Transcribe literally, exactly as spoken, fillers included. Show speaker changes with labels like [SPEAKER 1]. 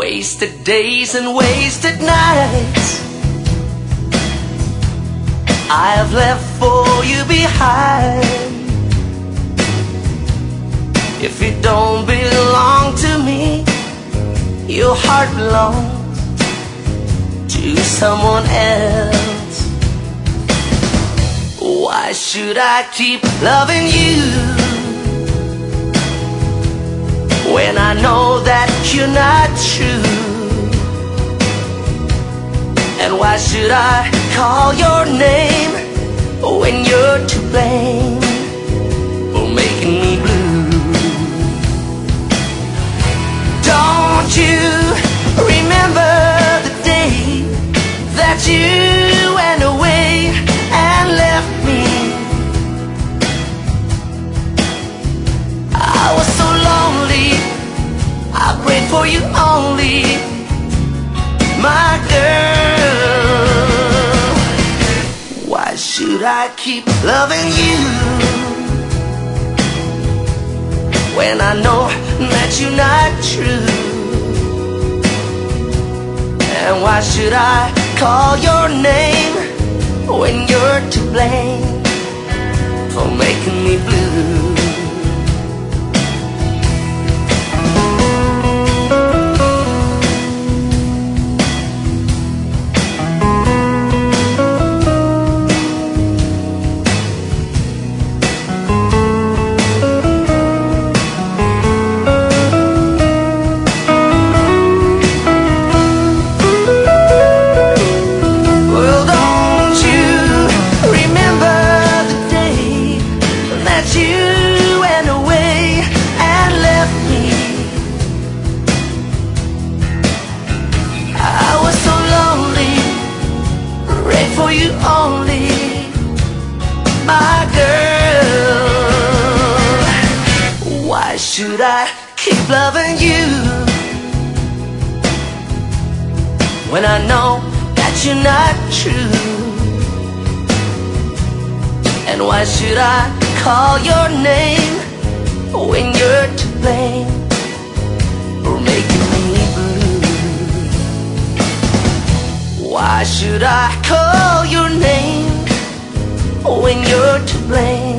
[SPEAKER 1] Wasted days and wasted nights I have left for you behind. If you don't belong to me, your heart belongs to someone else. Why should I keep loving you when I know that you're not true? And why should I call your name when you're to blame for making me blue? Don't you remember the day that you went away and left me? I was so lonely, I prayed for you only, my girl. Why should I keep loving you when I know that you're not true? And why should I call your name when you're to blame for making me blue? For you only, my girl. Why should I keep loving you when I know that you're not true? And why should I call your name when you're to blame for making me blue? Why should I call your name when you're to blame